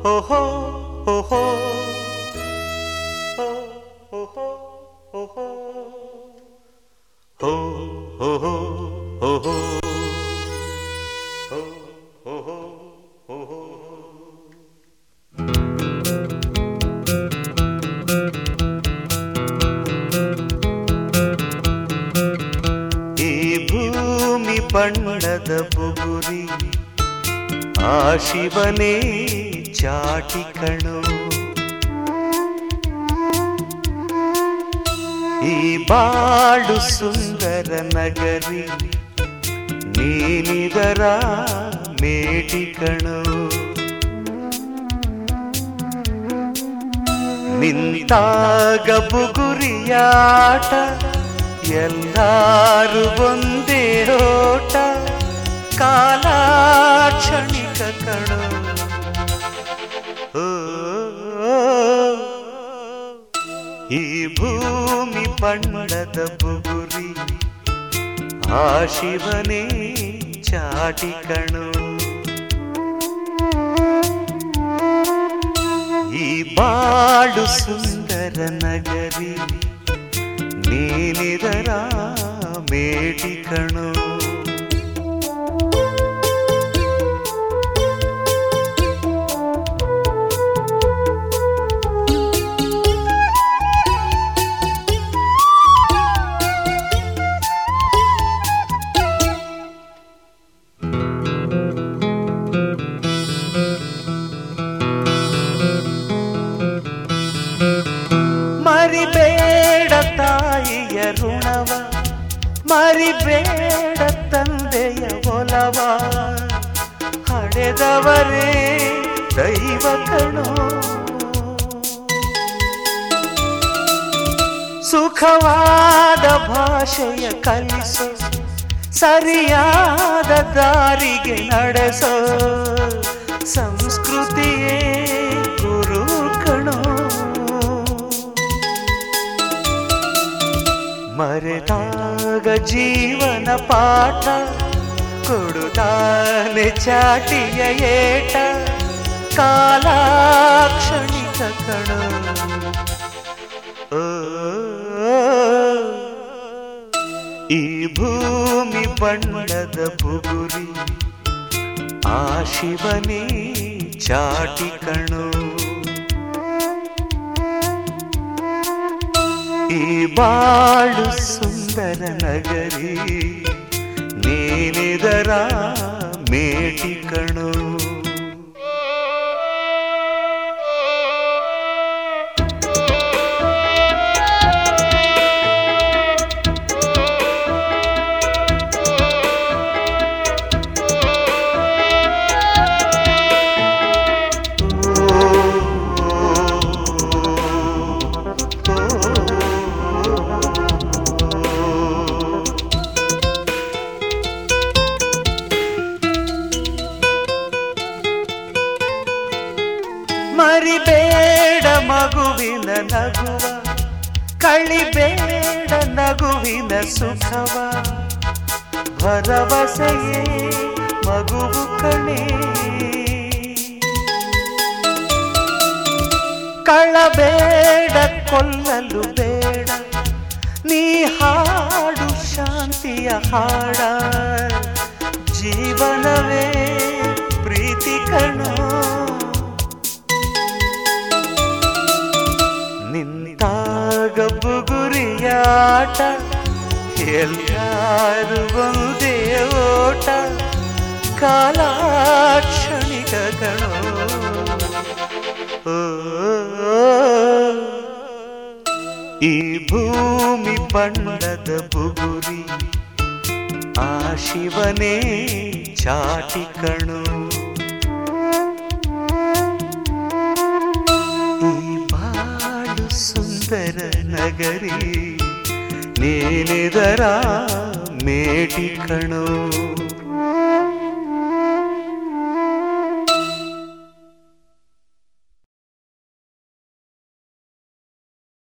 ಓಹೋ ಓಹೋ ಓಹೋ ಓಹೋ ಓಹೋ ಓಹೋ ಈ ಭೂಮಿ ಬಣ್ಣದ ಬುಗುರಿ ಆ ಶಿವನೇ ಚಾಟಿ ಕಣೋ ಈ ಬಾಳು ಸುಂದರ ನಗರಿ ನೀನಿದರ ಮೇಟಿ ಕಣೋ ನಿಂತಾಗ ಬುಗುರಿಯಾಟ ಎಲ್ಲಾರು ಒಂದೇ ಓಟ ಕಾಲ ಕ್ಷಣಿಕ ಕಣೋ ಈ ಭೂಮಿ ಬಣ್ಣದ ಬುಗುರಿ ಆ ಶಿವನೇ ಚಾಟಿ ಕಣೋ ಈ ಬಾಳು ಸುಂದರ ನಗರಿ ನೀನಿದರ ಮೇಟಿ ಕಣೋ ಮರಿಬೇಡ ತಾಯಿಯ ಋಣವ ಮರಿಬೇಡ ತಂದೆಯ ಒಲವ ಹಡೆದವರೇ ದೈವ ಕಣೋ ಸುಖವಾದ ಭಾಷೆಯ ಕಲಿಸೋ ಸರಿಯಾದ ದಾರಿಗೆ ನಡೆಸೋ ಸಂಸ್ಕೃತಿಯೇ ಗುರು ಕಣೋ ಮರೆತಾಗ ಜೀವನ ಪಾಠ ಕೊಡುತ್ತಾನೆ ಚಾಟಿಯ ಏಟ ಕಾಲ ಕ್ಷಣಿಕ ಕಣೋ ಈ ಭೂಮಿ ಬಣ್ಣದ ಬುಗುರಿ ಆ ಶಿವನೇ ಚಾಟಿ ಕಣೋ ಈ ಬಾಳು ಸುಂದರ ನಗರಿ ನೀನಿದರ ಮೇಟಿ ಕಣೋ ಮರಿಬೇಡ ಮಗುವಿನ ನಗುವ ಕಳಿಬೇಡ ನಗುವಿನ ಸುಖವ ಭರವಸೆಯೇ ಮಗುವು ಕಣೆ ಕಳಬೇಡ ಕೊಲ್ಲಲು ಬೇಡ ನೀ ಹಾಡು ಶಾಂತಿಯ ಹಾಡ ಜೀವನವೇ ಪ್ರೀತಿ ಕಣೋ ನಿಂತಾಗ ಬುಗುರಿಯಾಟ ಎಲ್ಲಾರು ಒಂದೇ ಓಟ ಕಾಲ ಕ್ಷಣಿಕ ಕಣೋ ಈ ಭೂಮಿ ಬಣ್ಣದ ಬುಗುರಿ ಆ ಶಿವನೇ ಚಾಟಿ ಕಣೋ ಸುಂದರ ನಗರಿ ನೀನಿದರ ಮೇಟಿ ಕಣೋ